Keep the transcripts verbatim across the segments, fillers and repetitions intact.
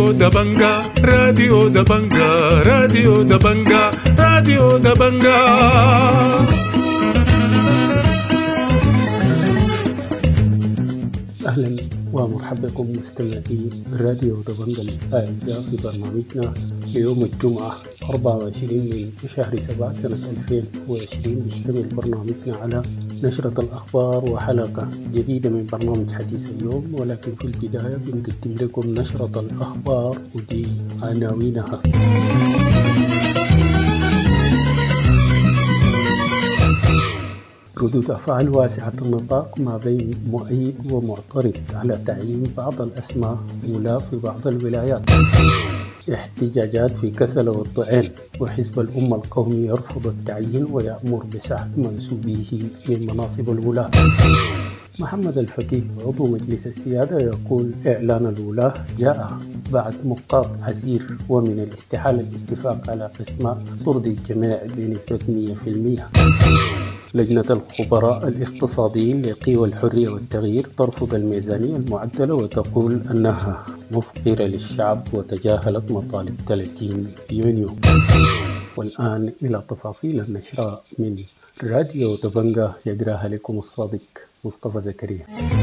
راديو دبنجا راديو دبنجا راديو دبنجا راديو دبنجا. أهلا ومرحبا بكم مستمعين راديو دبنجا الأعزاء في برنامجنا ليوم الجمعة أربعة وعشرين من شهر سبعة سنة ألفين وعشرين. بيشتمل برنامجنا على نشرة الأخبار وحلقة جديدة من برنامج حديث اليوم، ولكن في البداية بنقدم لكم نشرة الأخبار ودي عناوينها. ردود أفعال واسعة النطاق ما بين مؤيد ومعترض على تعيين بعض الأسماء الأولى في بعض الولايات. احتجاجات في كسل والضعين، وحزب الأمة القومي يرفض التعيين ويأمر بسحب منسوبيه من مناصب الولاة. محمد الفقيه عضو مجلس السيادة يقول إعلان الولاة جاء بعد مقاط عسير، ومن الاستحالة الاتفاق على أسماء ترضي الجميع بنسبة مئة بالمئة. لجنة الخبراء الاقتصاديين لقوى الحرية والتغيير ترفض الميزانية المعدلة وتقول أنها مفقرة للشعب وتجاهلت مطالب ثلاثين يونيو. والآن إلى تفاصيل النشرة من راديو دبنجا، يقرأها لكم الصادق مصطفى زكريا.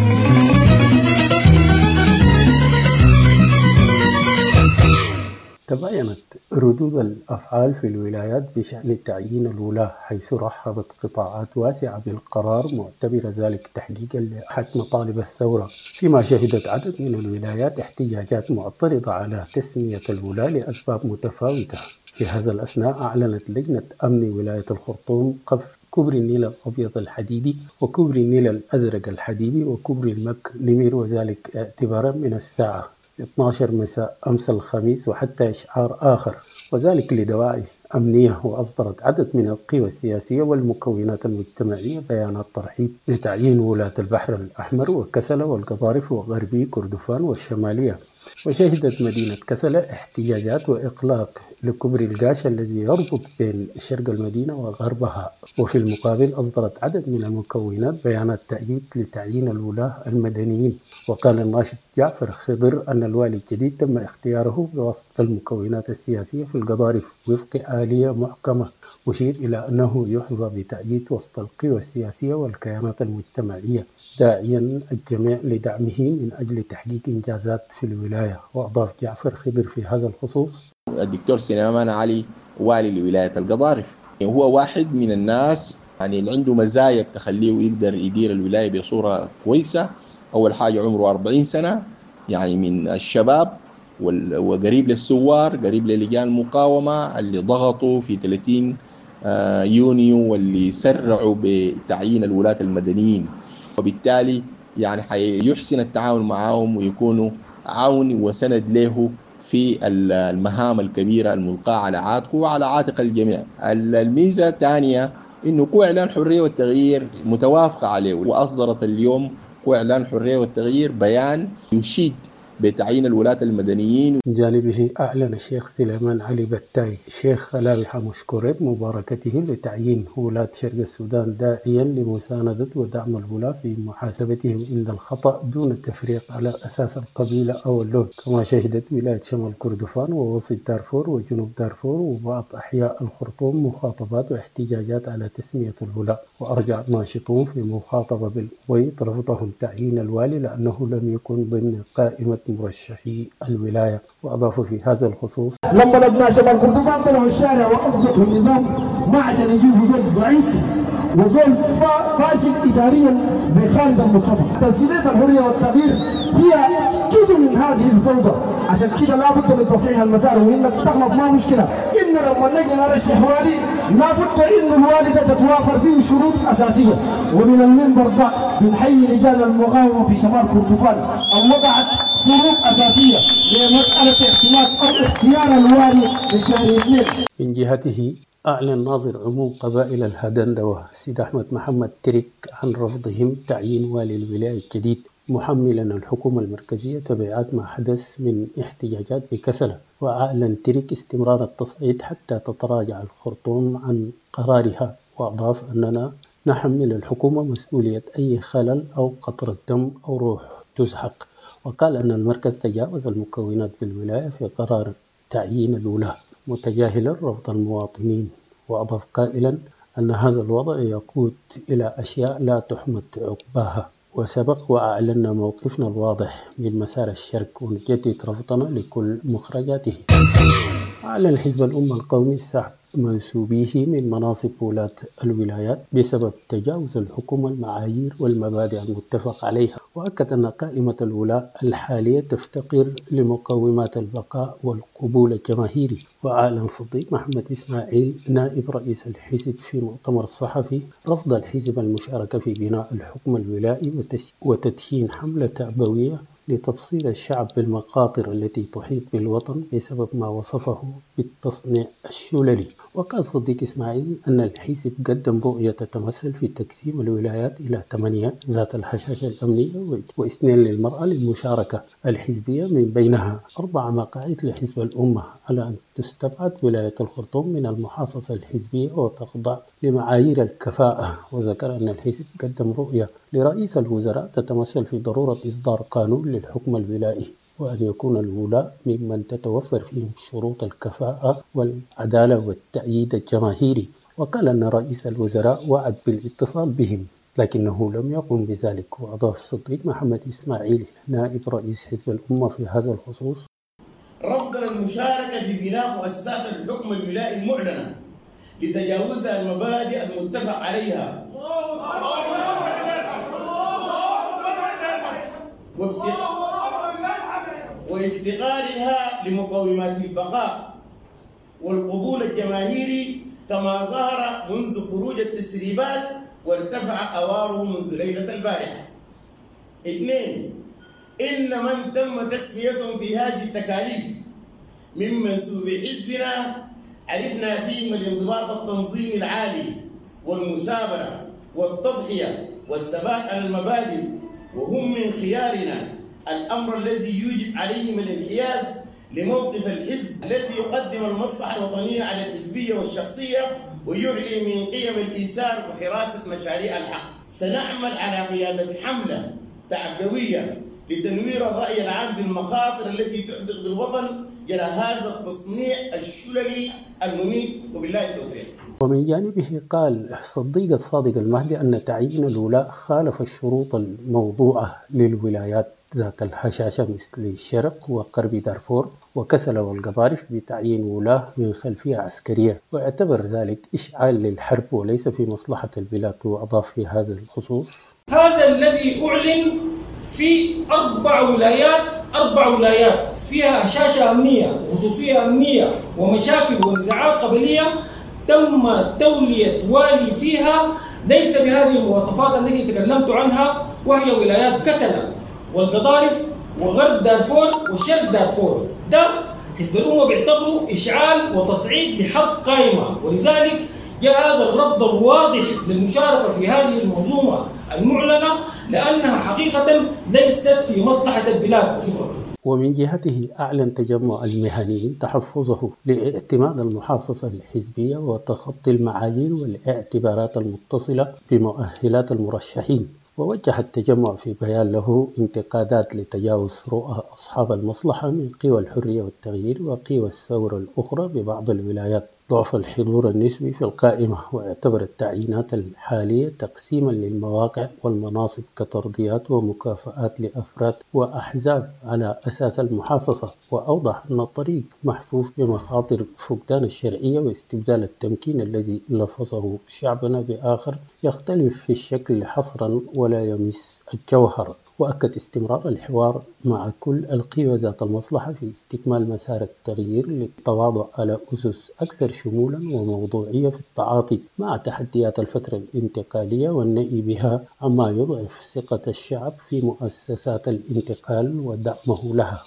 تباينت ردود الأفعال في الولايات بشأن تعيين الولاة، حيث رحبت قطاعات واسعة بالقرار معتبر ذلك تحقيقا لأحد مطالب الثورة، فيما شهدت عدد من الولايات احتجاجات معترضة على تسمية الولاة لأسباب متفاوتة. في هذا الأثناء أعلنت لجنة أمن ولاية الخرطوم قفل كوبري النيل الأبيض الحديدي وكوبري النيل الأزرق الحديدي وكوبري المك نمير، وذلك اعتبارا من الساعة اثنتي عشرة مساء أمس الخميس وحتى إشعار آخر، وذلك لدواعي أمنية. وأصدرت عدد من القوى السياسية والمكونات المجتمعية بيانات ترحيب بتعيين ولاة البحر الأحمر وكسلة والقضارف وغربي كردفان والشمالية. وشهدت مدينة كسلة احتجاجات وإغلاق لكوبري القاش الذي يربط بين شرق المدينة وغربها. وفي المقابل أصدرت عدد من المكونات بيانات تأييد لتعيين الولاة المدنيين. وقال الناشط جعفر خضر أن الوالي الجديد تم اختياره بواسطة المكونات السياسية في القضارف وفق آلية محكمة، مشير إلى أنه يحظى بتأييد وسط القوى السياسية والكيانات المجتمعية، داعيا الجميع لدعمه من أجل تحقيق إنجازات في الولاية. وأضاف جعفر خضر في هذا الخصوص: الدكتور سليمان علي والي لولاية القضارف هو واحد من الناس يعني اللي عنده مزايا تخليه يقدر يدير الولاية بصورة كويسة. أول حاجة عمره أربعين سنة، يعني من الشباب وقريب للثوار، قريب للجان المقاومة اللي ضغطوا في ثلاثين يونيو واللي سرعوا بتعيين الولاة المدنيين، وبالتالي يعني حيحسن التعاون معهم ويكونوا عون وسند له في المهام الكبيرة الملقاة على عاتقه وعلى عاتق الجميع. الميزة الثانية إنه قوى إعلان الحرية والتغيير متوافقة عليه، وأصدرت اليوم قوى إعلان الحرية والتغيير بيان يشيد بتعيين الولاة المدنيين. من جانبه أعلن الشيخ سليمان علي بتاي شيخ لابحة مشكورة مباركته لتعيين ولاة شرق السودان، داعيا لمساندة ودعم الولاة في محاسبتهم عند الخطأ دون التفريق على أساس القبيلة أو اللون. كما شهدت ولاية شمال كردفان ووسط دارفور وجنوب دارفور وبعض أحياء الخرطوم مخاطبات واحتجاجات على تسمية الولاة، وأرجع ناشطون في مخاطبة بالويت رفضهم تعيين الوالي لأنه لم يكن ضمن قائمة مرشحي الولاية. وأضافوا في هذا الخصوص: لما لبنى شمال كردفان طلعوا الشارع وأصبحوا النظام ما عشان يجيبوا زول ضعيف وزول فاشل إداريا زي خالد المصطفى. تسلية الحرية والتغيير هي جزء من هذه الفوضى، عشان كده لابد من تصحيح المسار، وإنك تغلط ما مشكلة. إن لما نجي نرشح والي لابد إن الوالدة تتوافر فيه شروط أساسية. ومن المنبر ده بنحيي رجال المقاومة في شمال كردفان أو وضعت شروط أساسية لمسألة اعتماد أو اختيار الوالي لشهر اثنين. من جهته أعلن ناظر عموم قبائل الهدندوة سيد أحمد محمد ترك عن رفضهم تعيين والي الولاية الجديد، محملا الحكومة المركزية تبعات ما حدث من احتجاجات بكسلة. وأعلن ترك استمرار التصعيد حتى تتراجع الخرطوم عن قرارها، وأضاف أننا نحمل الحكومة مسؤولية أي خلل أو قطرة دم أو روح تزحق، وقال أن المركز تجاوز المكونات بالولاية في قرار تعيين الولاة متجاهلا رفض المواطنين، وأضاف قائلا أن هذا الوضع يقود إلى أشياء لا تحمد عقباها. وسبق وأعلنا موقفنا الواضح من مسار الشرق ونجدد رفضنا لكل مخرجاته. أعلن حزب الأمة القومي سحب منسوبيه من مناصب ولاة الولايات بسبب تجاوز الحكومة المعايير والمبادئ المتفق عليها، وأكد أن قائمة الولاة الحالية تفتقر لمقومات البقاء والقبول الجماهيري. وأعلن صديق محمد إسماعيل نائب رئيس الحزب في مؤتمر صحفي رفض الحزب المشاركة في بناء الحكم الولائي وتدشين حملة تعبوية لتبصير الشعب بالمخاطر التي تحيط بالوطن بسبب ما وصفه بالتصنيع الشللي. وقال صديق إسماعيل أن الحزب قدم رؤية تتمثل في تقسيم الولايات إلى ثمانية ذات الهشاشة الأمنية واثنين للمرأة للمشاركة الحزبية، من بينها أربع مقاعد لحزب الأمة، على أن تستبعد ولاية الخرطوم من المحاصصة الحزبية وتخضع لمعايير الكفاءة. وذكر أن الحزب قدم رؤية لرئيس الوزراء تتمثل في ضرورة إصدار قانون للحكم الولائي، وأن يكون الولاة ممن تتوفر فيهم شروط الكفاءة والعدالة والتأييد الجماهيري. وقال أن رئيس الوزراء وعد بالاتصال بهم لكنه لم يقم بذلك. وأضاف صديق محمد إسماعيل نائب رئيس حزب الأمة في هذا الخصوص: رفضنا المشاركة في بناء مؤسسات الحكم الولائي المعلنة لتجاوزها المبادئ المتفق عليها وافتقارها لمقومات البقاء والقبول الجماهيري كما ظهر منذ خروج التسريبات وارتفع أواره منذ ليلة البارحة. اثنين، إن من تم تسميتهم في هذه التكاليف من منسوب حزبنا عرفنا فيهم الانضباط التنظيمي العالي والمثابرة والتضحية والثبات على المبادئ، وهم من خيارنا، الأمر الذي يوجب عليهم الانحياز لموقف الحزب الذي يقدم المصلحة الوطنية على الحزبية والشخصية ويعلي من قيم الإيثار وحراسة مشاريع الحق. سنعمل على قيادة حملة تعبوية لتنوير الرأي العام بالمخاطر التي تحدث بالوطن جرى هذا التصنيع الشللي المميت، وبالله التوفيق. ومن جانبه قال صديق الصادق المهدي أن تعيين الولاة خالف الشروط الموضوعة للولايات ذات الهشاشة مثل الشرق وغرب دارفور وكسلا والقضارف بتعيين ولاة من خلفية عسكرية، واعتبر ذلك إشعال للحرب وليس في مصلحة البلاد. وأضاف في هذا الخصوص: هذا الذي أعلن في أربع ولايات أربع ولايات فيها هشاشة أمنية وخصوصية أمنية ومشاكل ونزاعات قبلية تم تولية والي فيها ليس بهذه المواصفات التي تكلمت عنها، وهي ولايات كسلا والقضارف وغرب دارفور وشرق دارفور. ده حزب الأمة بيعتبره إشعال وتصعيد لحق قائمة، ولذلك جاء هذا الرفض الواضح للمشاركة في هذه المنظومة المعلنة لأنها حقيقة ليست في مصلحة البلاد. شكرا. ومن جهته أعلن تجمع المهنيين تحفظه لاعتماد المحافظة الحزبية وتخطي المعايير والاعتبارات المتصلة بمؤهلات المرشحين. ووجه التجمع في بيان له انتقادات لتجاوز رؤى أصحاب المصلحة من قوى الحرية والتغيير وقوى الثورة الأخرى ببعض الولايات، ضعف الحضور النسبي في القائمة، واعتبر التعيينات الحالية تقسيما للمواقع والمناصب كترضيات ومكافآت لأفراد وأحزاب على أساس المحاصصة. وأوضح أن الطريق محفوف بمخاطر فقدان الشرعية واستبدال التمكين الذي لفظه شعبنا بآخر يختلف في الشكل حصرا ولا يمس الجوهر. وأكد استمرار الحوار مع كل القوى ذات المصلحة في استكمال مسار التغيير للتواضع على أسس أكثر شمولا وموضوعية في التعاطي مع تحديات الفترة الانتقالية والنهي بها عما يضعف ثقة الشعب في مؤسسات الانتقال ودعمه لها.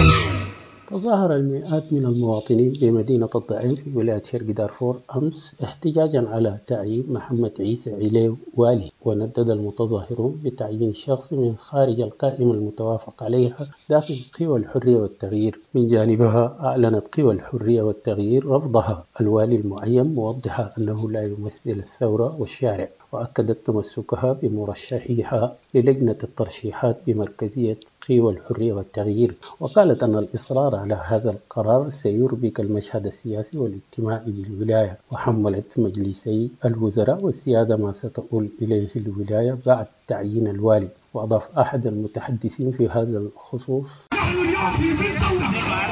تظاهر المئات من المواطنين بمدينة الضعيف في ولاية شرق دارفور أمس احتجاجا على تعيين محمد عيسى عليو والي، وندد المتظاهرون بتعيين شخص من خارج القائمة المتوافق عليها داخل قوى الحرية والتغيير. من جانبها أعلنت قوى الحرية والتغيير رفضها الوالي المعين، موضحة أنه لا يمثل الثورة والشارع. وأكدت تمسكها بمرشحيها للجنة الترشيحات بمركزية قوى الحرية والتغيير، وقالت أن الإصرار على هذا القرار سيربك المشهد السياسي والاجتماعي بالولاية، وحملت مجلسي الوزراء والسيادة ما ستؤول إليه الولاية بعد تعيين الوالي. وأضاف أحد المتحدثين في هذا الخصوص: نحن اليوم في في ثورة،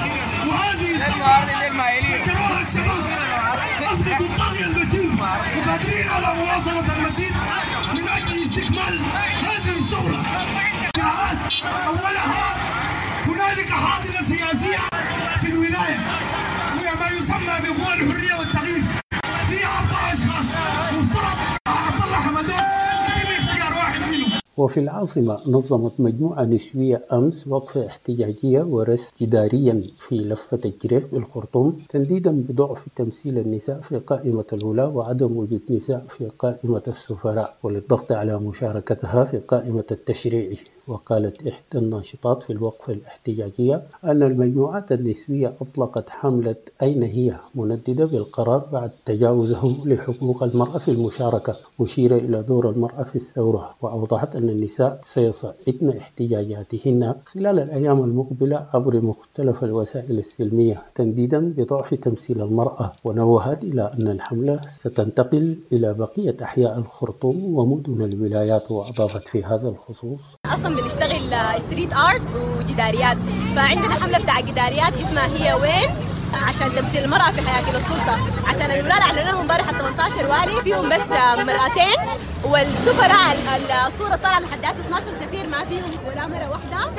وهذه الثورة كرهها الشباب، أسقطوا الطاغية البشير، وقادرين على مواصلة المزيد من أجل استكمال هذه الثورة. قراءات أولها هنالك حاضنة سياسية في الولاية وهي ما يسمى بقوى الحرية والتغيير، فيها أربع أشخاص مفترض عبد الله حمدان يتم اختيار واحد منهم. وفي العاصمة نظمت مجموعة نسوية أمس وقفة احتجاجية ورس جداريا في لفة الجريف بالخرطوم، تنديدا بضعف تمثيل النساء في قائمة الولاة وعدم وجود نساء في قائمة السفراء، وللضغط على مشاركتها في قائمة التشريع. وقالت إحدى الناشطات في الوقفة الاحتجاجية أن المجموعات النسوية أطلقت حملة أين هي، منددة بالقرار بعد تجاوزه لحقوق المرأة في المشاركة، مشيرة إلى دور المرأة في الثورة. وأوضحت أن النساء سيصعدن احتجاجاتهن خلال الأيام المقبلة عبر مختلف الوسائل السلمية، تنديدا بضعف تمثيل المرأة. ونوهت إلى أن الحملة ستنتقل إلى بقية أحياء الخرطوم ومدن الولايات. وأضافت في هذا الخصوص: اصلا بنشتغل ستريت ارت وجداريات، فعندنا حمله بتاع جداريات اسمها هي وين عشان تمثيل المراه في حياكل السلطه، عشان الولاة اعلنوا امبارح ثمانية عشر والي فيهم بس مرأتين، والسفراء الصوره طالعه لحد اثناشر كثير ما فيهم ولا مره واحده.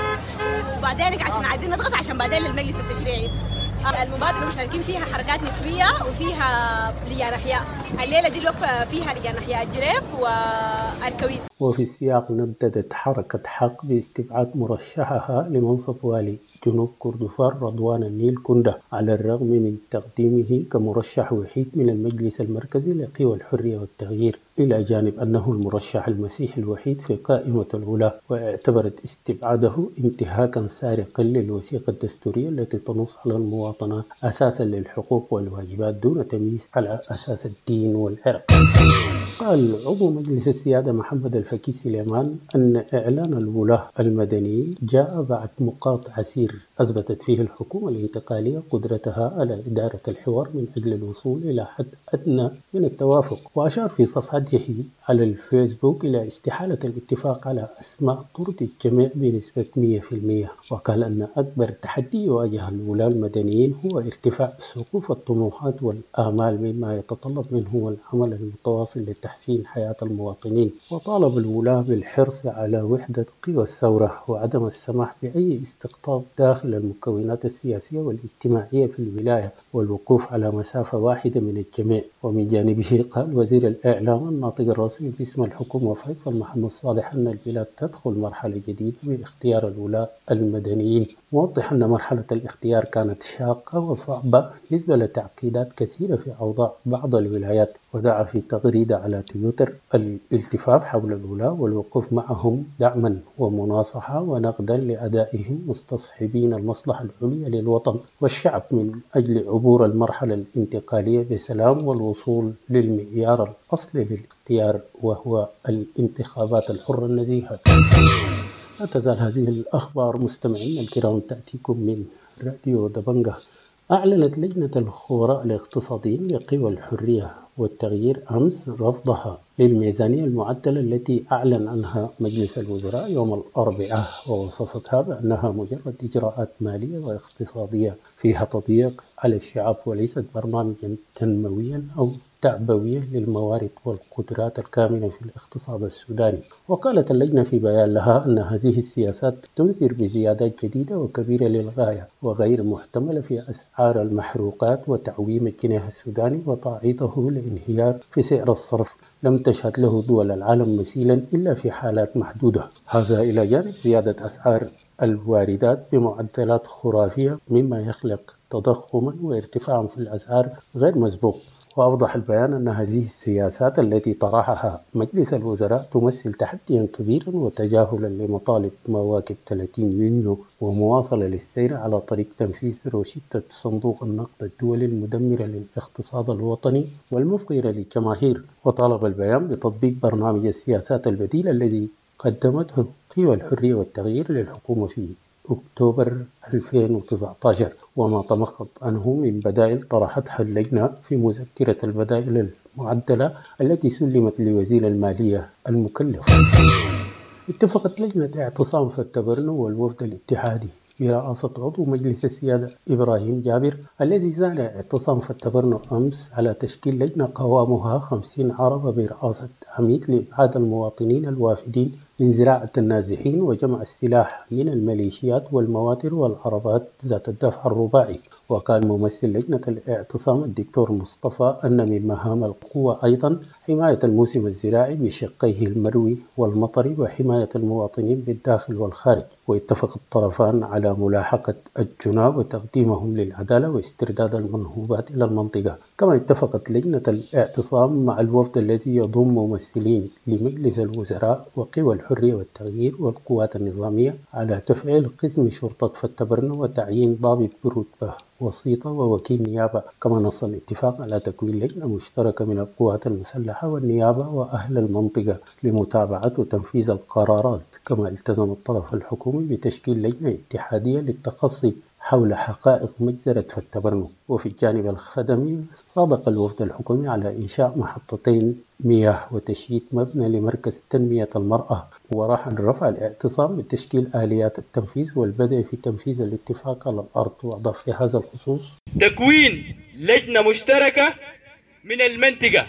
وبعدين عشان عايزين نضغط عشان بعدين للمجلس التشريعي. المبادرة مشاركين فيها حركات نسوية وفيها لجان أحياء. الليلة دي الوقفة فيها لجان أحياء الجريف والكويت. وفي السياق نددت حركة حق باستبعاد مرشحها لمنصب والي جنوب كردفان رضوان النيل كندة، على الرغم من تقديمه كمرشح وحيد من المجلس المركزي لقوى الحرية والتغيير، إلى جانب أنه المرشح المسيحي الوحيد في قائمة الولاة. واعتبرت استبعاده انتهاكا سارقا للوثيقة الدستورية التي تنص على المواطنة أساسا للحقوق والواجبات دون تمييز على أساس الدين والعرق. قال عضو مجلس السيادة محمد الفكي سليمان أن إعلان الولاة المدنيين جاء بعد مقاط عسير أثبتت فيه الحكومة الانتقالية قدرتها على إدارة الحوار من أجل الوصول إلى حد أدنى من التوافق. وأشار في صفحته على الفيسبوك إلى استحالة الاتفاق على أسماء ترضي الجميع بنسبة مئة بالمئة، وقال أن أكبر تحدي يواجه الولاة المدنيين هو ارتفاع سقوف الطموحات والآمال مما يتطلب منه العمل المتواصل لتحسين حياة المواطنين. وطالب الولاة بالحرص على وحدة قوى الثورة وعدم السماح بأي استقطاب داخل المكونات السياسية والاجتماعية في الولاية، والوقوف على مسافة واحدة من الجميع. ومن جانبه قال وزير الإعلام الناطق الرسمي باسم الحكومة فيصل محمد صالح أن البلاد تدخل مرحلة جديدة باختيار الولاة المدنيين، موضح أن مرحلة الاختيار كانت شاقة وصعبة بالنسبة لتعقيدات كثيرة في أوضاع بعض الولايات. ودعا في تغريدة على تويتر الالتفاف حول الولاة والوقوف معهم دعما ومناصحة ونقدا لأدائهم، مستصحبين المصلحة العليا للوطن والشعب من أجل عبور المرحلة الانتقالية بسلام والوصول للمعيار الأصلي للاختيار وهو الانتخابات الحرة النزيهة. لا تزال هذه الأخبار مستمعين الكرام تأتيكم من راديو دبنجة. أعلنت لجنة الخبراء الاقتصاديين لقوى الحرية والتغيير أمس رفضها للميزانية المعدلة التي أعلن عنها مجلس الوزراء يوم الأربعاء، ووصفتها بأنها مجرد إجراءات مالية واقتصادية فيها تضييق على الشعب وليست برنامجا تنمويا أو تعبويا للموارد والقدرات الكامنة في الاقتصاد السوداني. وقالت اللجنة في بيان لها أن هذه السياسات تنذر بزيادات جديدة وكبيرة للغاية وغير محتملة في أسعار المحروقات وتعويم الجنيه السوداني وتعريضه لانهيار في سعر الصرف لم تشهد له دول العالم مثيلا إلا في حالات محدودة. هذا إلى جانب زيادة أسعار الواردات بمعدلات خرافية مما يخلق تضخما وارتفاعا في الأسعار غير مسبوق. وأوضح البيان أن هذه السياسات التي طرحها مجلس الوزراء تمثل تحديا كبيرا وتجاهلا لمطالب مواكب ثلاثين يونيو ومواصلة للسير على طريق تنفيذ روشتة صندوق النقد الدولي المدمرة للاقتصاد الوطني والمفقرة للجماهير. وطالب البيان بتطبيق برنامج السياسات البديلة الذي قدمته قوى الحرية والتغيير للحكومة في أكتوبر ألفين وتسعة عشر وما تمخض عنه من بدائل طرحتها اللجنة في مذكرة البدائل المعدلة التي سلمت لوزير المالية المكلف. اتفقت لجنة اعتصام فالتبرنو والوفد الاتحادي برئاسة عضو مجلس السيادة إبراهيم جابر الذي زار اعتصام فالتبرنو أمس على تشكيل لجنة قوامها خمسين عربة برئاسة عميد لإبعاد المواطنين الوافدين من زراعة النازحين وجمع السلاح من الميليشيات والمواتر والعربات ذات الدفع الرباعي. وكان ممثل لجنة الاعتصام الدكتور مصطفى أن من مهام القوة أيضا حماية الموسم الزراعي بشقيه المروي والمطري وحماية المواطنين بالداخل والخارج. واتفق الطرفان على ملاحقة الجناة وتقديمهم للعدالة واسترداد المنهوبات إلى المنطقة. كما اتفقت لجنة الاعتصام مع الوفد الذي يضم ممثلين لمجلس الوزراء وقوى الحرية والتغيير والقوات النظامية على تفعيل قسم شرطة فالتبرنو وتعيين ضابط برتبة وسيطة ووكيل نيابة. كما نص الاتفاق على تكوين لجنة مشتركة من القوات المسلحة والنيابة وأهل المنطقة لمتابعة وتنفيذ القرارات. كما التزم الطرف الحكومي بتشكيل لجنة اتحادية للتقصي حول حقائق مجزرة فالتبرنو. وفي الجانب الخدمي صادق الوفد الحكومي على إنشاء محطتين مياه وتشييد مبنى لمركز تنمية المرأة. وراح رفع الاعتصام بتشكيل آليات التنفيذ والبدء في تنفيذ الاتفاق على الأرض. وأضاف في هذا الخصوص تكوين لجنة مشتركة من المنطقة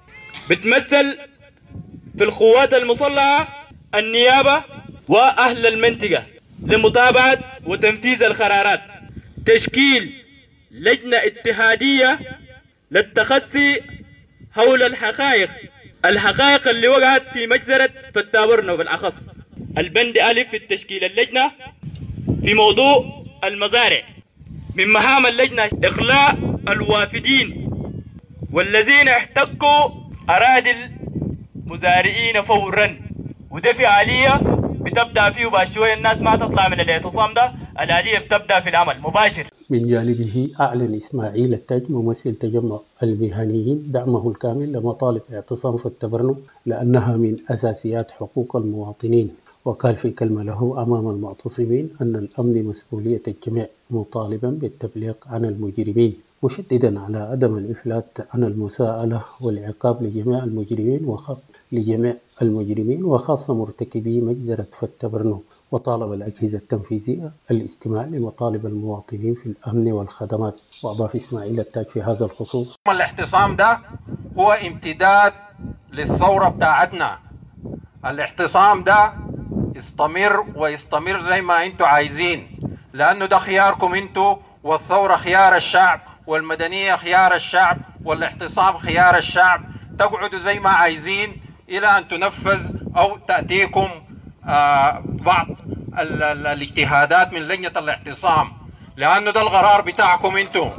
بتمثل في القوات المسلحة النيابة وأهل المنطقة لمتابعة وتنفيذ القرارات. تشكيل لجنة اتحادية للتخصي حول الحقائق الحقائق اللي وقعت في مجزرة فالتبرنو بالأخص. البند ألف في التشكيل اللجنة في موضوع المزارع. من مهام اللجنة إخلاء الوافدين والذين احتكوا أراضي المزارعين فورا. وده في آلية بتبدأ فيه بعد شوية. الناس ما تطلع من الاعتصام ده، الآلية بتبدأ في العمل مباشر. من جانبه أعلن إسماعيل التاج ممثل تجمع المهنيين دعمه الكامل لمطالب اعتصام فالتبرنو لأنها من أساسيات حقوق المواطنين. وقال في كلمة له أمام المعتصمين أن الأمن مسؤولية الجميع مطالبا بالتبليغ عن المجرمين مشددا على عدم الإفلات عن المساءلة والعقاب لجميع المجرمين وخ... لجميع المجرمين وخاصة مرتكبي مجزرة فالتبرنو. وطالب الأجهزة التنفيذية الاستماع لمطالب المواطنين في الأمن والخدمات. وأضاف إسماعيل التاج في هذا الخصوص: الاعتصام ده هو امتداد للثورة بتاعتنا. الاعتصام ده استمر ويستمر زي ما انتوا عايزين، لأنه ده خياركم انتوا، والثورة خيار الشعب، والمدنية خيار الشعب، والاعتصام خيار الشعب. تقعدوا زي ما عايزين إلى أن تنفذ أو تأتيكم آه بعض ال ال الاجتهادات من لجنة الاعتصام، لأنه ده القرار بتاعكم انتوا.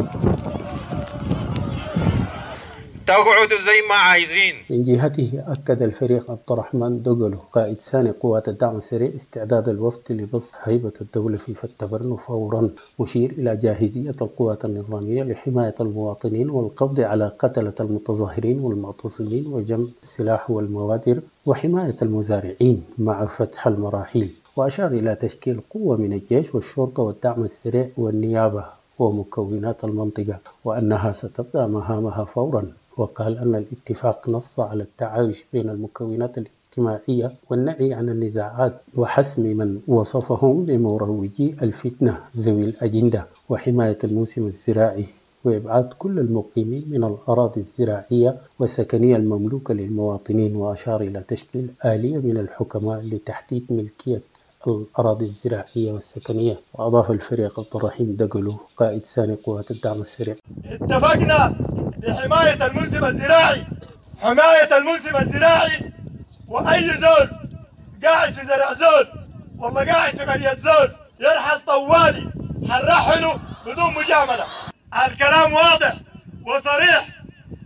تقعدوا زي ما عايزين. من جهته أكد الفريق عبد الرحمن دوغلو قائد ثاني قوات الدعم السريع استعداد الوفد لبسط هيبة الدولة في فالتبرنو فورا، مشير إلى جاهزية القوات النظامية لحماية المواطنين والقبض على قتلة المتظاهرين والمعتصمين وجمع السلاح والمواتر وحماية المزارعين مع فتح المراحيل. وأشار إلى تشكيل قوة من الجيش والشرطة والدعم السريع والنيابة ومكونات المنطقة وأنها ستبدأ مهامها فورا. وقال أن الاتفاق نص على التعايش بين المكونات الاجتماعية والنعي عن النزاعات وحسم من وصفهم بمروجي الفتنة ذوي الأجندة وحماية الموسم الزراعي وإبعاد كل المقيمين من الأراضي الزراعية والسكنية المملوكة للمواطنين. وأشار إلى تشكيل آلية من الحكماء لتحديد ملكية الأراضي الزراعية والسكنية. وأضاف الفريق عبد الرحيم دقلو قائد ثاني قوات الدعم السريع: اتفقنا لحماية الموسم الزراعي، حماية الموسم الزراعي، وأي زول قاعد في زرع زول والله قاعد في قرية زول يرحل طوالي حنرحله بدون مجاملة. الكلام واضح وصريح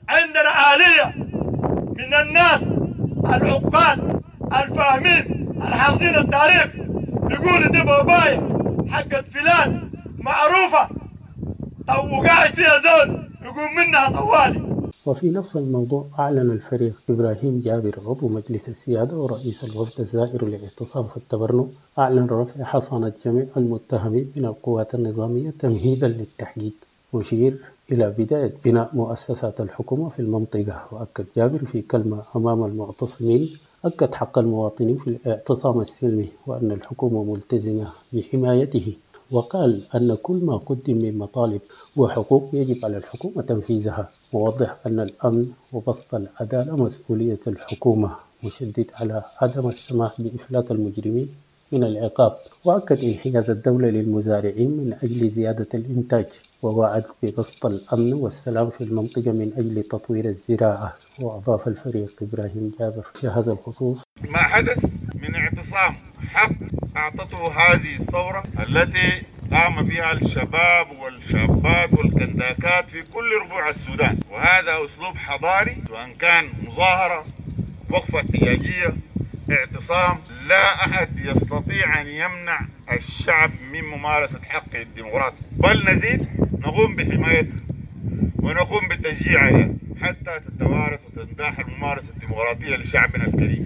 عندنا آلية من الناس العقاد الفاهمين الحافظين التاريخ يقولوا دي بابايا حقت فلان معروفة أو قاعد فيها زول يقوم منها طوالي. وفي نفس الموضوع أعلن الفريق إبراهيم جابر عضو مجلس السيادة ورئيس الوفد الزائر للاعتصام في التبرنو أعلن رفع حصانة جميع المتهمين من القوات النظامية تمهيدا للتحقيق، مشير إلى بداية بناء مؤسسات الحكومة في المنطقة. وأكد جابر في كلمة أمام المعتصمين أكد حق المواطنين في الاعتصام السلمي وأن الحكومة ملتزمة بحمايته، وقال أن كل ما قدم من مطالب وحقوق يجب على الحكومة تنفيذها، موضح أن الأمن وبسط العدالة مسؤولية الحكومة، مشدد على عدم السماح بإفلات المجرمين من العقاب. وأكد انحياز الدولة للمزارعين من أجل زيادة الإنتاج، ووعد ببسط الأمن والسلام في المنطقة من أجل تطوير الزراعة. وأضاف الفريق إبراهيم جابر في هذا الخصوص: ما حدث من اعتصام حق أعطته هذه الثورة التي قام فيها الشباب والشابات والكنداكات في كل ربوع السودان، وهذا أسلوب حضاري، سواء كان مظاهرة، وقفة احتجاجية، اعتصام، لا أحد يستطيع أن يمنع الشعب من ممارسة حقه الديمقراطي، بل نزيد نقوم بحمايته ونقوم بالتشجيع عليها حتى تتوارث وتنتاح الممارسة الديمقراطية لشعبنا الكريم.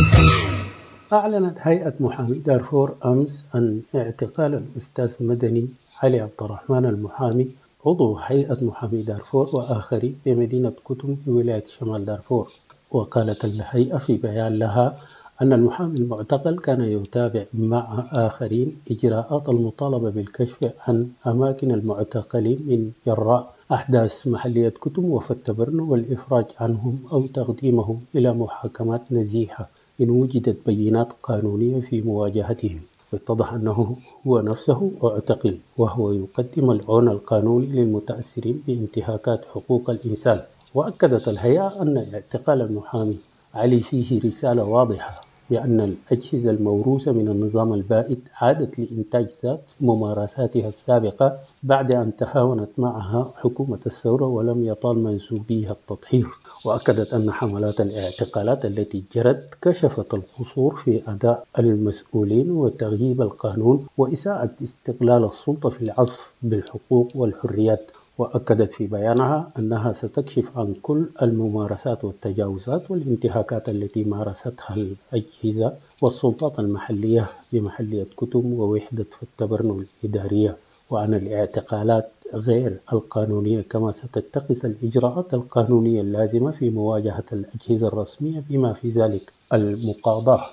أعلنت هيئة محامي دارفور أمس عن اعتقال الأستاذ مدني علي عبد الرحمن المحامي عضو هيئة محامي دارفور وآخرين بمدينة كتم بولاية شمال دارفور. وقالت الهيئة في بيان لها أن المحامي المعتقل كان يتابع مع آخرين إجراءات المطالبة بالكشف عن أماكن المعتقلين من جراء أحداث محلية كتم وفي التبرنو والإفراج عنهم أو تقديمهم إلى محاكمات نزيهة إن وجدت بينات قانونية في مواجهتهم. واتضح أنه هو نفسه اعتقل وهو يقدم العون القانوني للمتأثرين بانتهاكات حقوق الإنسان. وأكدت الهيئة أن اعتقال المحامي علي فيه رسالة واضحة بأن الأجهزة الموروثة من النظام البائد عادت لإنتاج ذات ممارساتها السابقة بعد أن تهاونت معها حكومة الثورة ولم يطال منسوبيها التطهير. وأكدت أن حملات الاعتقالات التي جرت كشفت القصور في أداء المسؤولين وتغييب القانون وإساءة استغلال السلطة في العصف بالحقوق والحريات. وأكدت في بيانها أنها ستكشف عن كل الممارسات والتجاوزات والانتهاكات التي مارستها الأجهزة والسلطات المحلية بمحلية كتم ووحدة في التبرنو الإدارية، وعن الاعتقالات غير القانونية، كما ستتخذ الإجراءات القانونية اللازمة في مواجهة الأجهزة الرسمية بما في ذلك المقاضاة.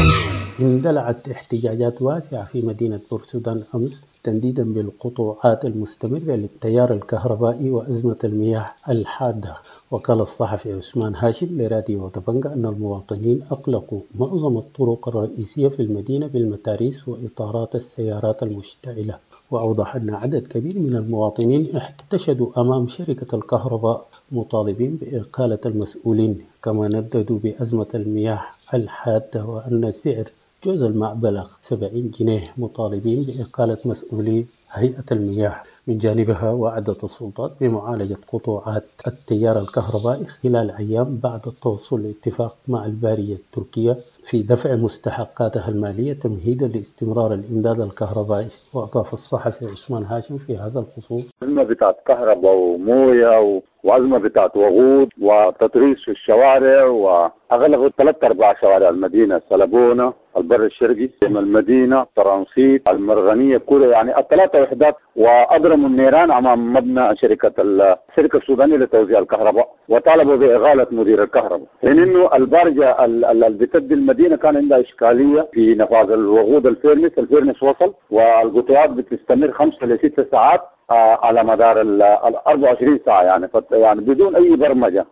اندلعت احتجاجات واسعة في مدينة بورسودان أمس تنديدا بالقطوعات المستمرة للتيار الكهربائي وأزمة المياه الحادة. وقال الصحفي عثمان هاشم لراديو دبنجة أن المواطنين أغلقوا معظم الطرق الرئيسية في المدينة بالمتاريس وإطارات السيارات المشتعلة. وأوضح أن عدد كبير من المواطنين احتشدوا أمام شركة الكهرباء مطالبين بإقالة المسؤولين، كما نددوا بأزمة المياه الحادة وأن سعر جوز الماء بلغ سبعين جنيه، مطالبين بإقالة مسؤولي هيئة المياه. من جانبها وعدت السلطات بمعالجة قطوعات التيار الكهربائي خلال أيام بعد التوصل لاتفاق مع البارية التركية في دفع مستحقاتها المالية تمهيدا لاستمرار الإمداد الكهربائي. وأضاف الصحفي عثمان هاشم في هذا الخصوص: أزمة بتاعت كهرباء وموية وأزمة بتاعت وقود وتطريز في الشوارع، وأغلقوا ثلاث أرباع شوارع المدينة، سلبونة، البر الشرقي، المدينة، ترانسيت، المرغنية، كلها يعني الثلاثة وحدات، وأضرموا النيران أمام مبنى شركة الشركة السودانية لتوزيع الكهرباء، وطالبوا بإغالة مدير الكهرباء، لأنه البارجة اللي بتدي المدينة كان عندها إشكالية في نفاذ الوقود. الفيرنس الفيرنس وصل، والقطوعات بتستمر خمسة لست ساعات على مدار ال أربعة وعشرين ساعة، يعني يعني بدون أي برمجة.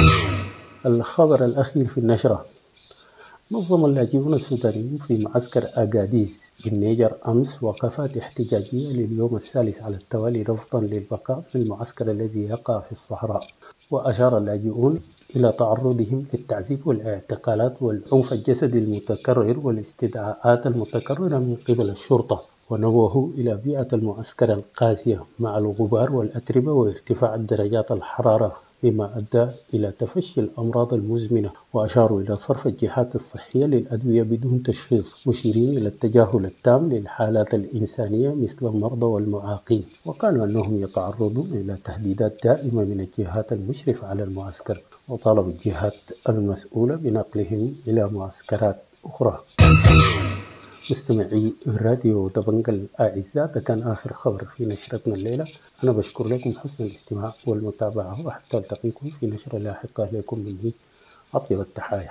الخبر الأخير في النشرة: نظم اللاجئون السودانيون في معسكر أغاديس بالنيجر أمس وقفات احتجاجية لليوم الثالث على التوالي رفضا للبقاء في المعسكر الذي يقع في الصحراء. وأشار اللاجئون إلى تعرضهم للتعذيب والاعتقالات والعنف الجسدي المتكرر والاستدعاءات المتكررة من قبل الشرطة، ونوهوا إلى بيئة المعسكر القاسية مع الغبار والأتربة وارتفاع درجات الحرارة مما أدى إلى تفشي الأمراض المزمنة، وأشاروا إلى صرف الجهات الصحية للأدوية بدون تشخيص، مشيرين إلى التجاهل التام للحالات الإنسانية مثل المرضى والمعاقين، وقالوا أنهم يتعرضون إلى تهديدات دائمة من الجهات المشرفة على المعسكر، وطالب الجهات المسؤولة بنقلهم إلى معسكرات أخرى. مستمعي راديو دبنجة الأعزاء، ده كان آخر خبر في نشرتنا الليلة. أنا بشكر لكم حسن الاستماع والمتابعة، وحتى ألتقيكم في نشرة لاحقة. لكم مني أطيب التحايا.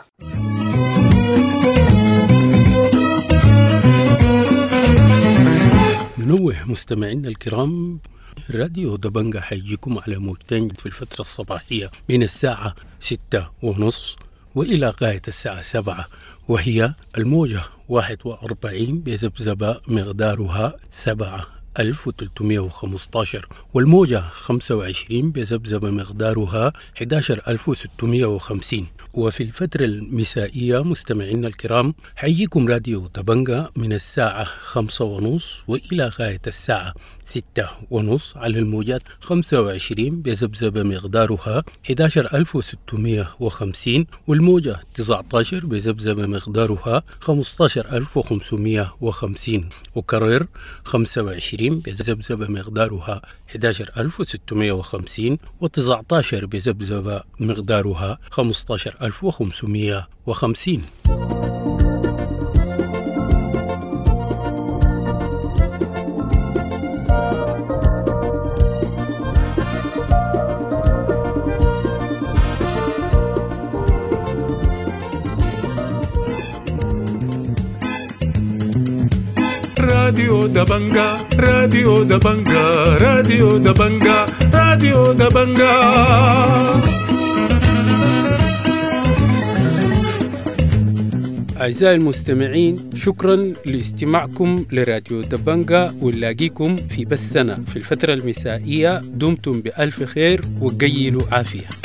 ننوه مستمعينا الكرام، راديو دبنجة حيجيكم على موجتين في الفترة الصباحية من الساعة ستة ونص وإلى غاية الساعة سبعة، وهي الموجة واحد وأربعين بذبذبة مقدارها سبعة ألف وثلاثمائة وخمسة عشر، والموجة خمسة وعشرين بذبذبة مقدارها أحد عشر ألف وستمائة وخمسين. وفي الفترة المسائية مستمعينا الكرام حييكم راديو دبنجة من الساعة خمسة ونص وإلى غاية الساعة ستة ونص على الموجات خمسة وعشرين بذبذبة مقدارها أحد عشر ألف وستمائة وخمسين، والموجة تسعة عشر بذبذبة مقدارها خمسة عشر ألف وخمسمائة وخمسين، وكرر خمسة وعشرين بذبذبة مقدارها أحد عشر ألف وستمائة وخمسين، وتسعة عشر بذبذبة مقدارها خمسة عشر ألف وخمسمائة وخمسين. راديو دبنجة راديو دبنجة راديو دبنجة راديو دبنجة. أعزائي المستمعين، شكرا لاستماعكم لراديو دبنجة، ونلاقيكم في بثنا في الفترة المسائية. دمتم بألف خير وقيلوا عافية.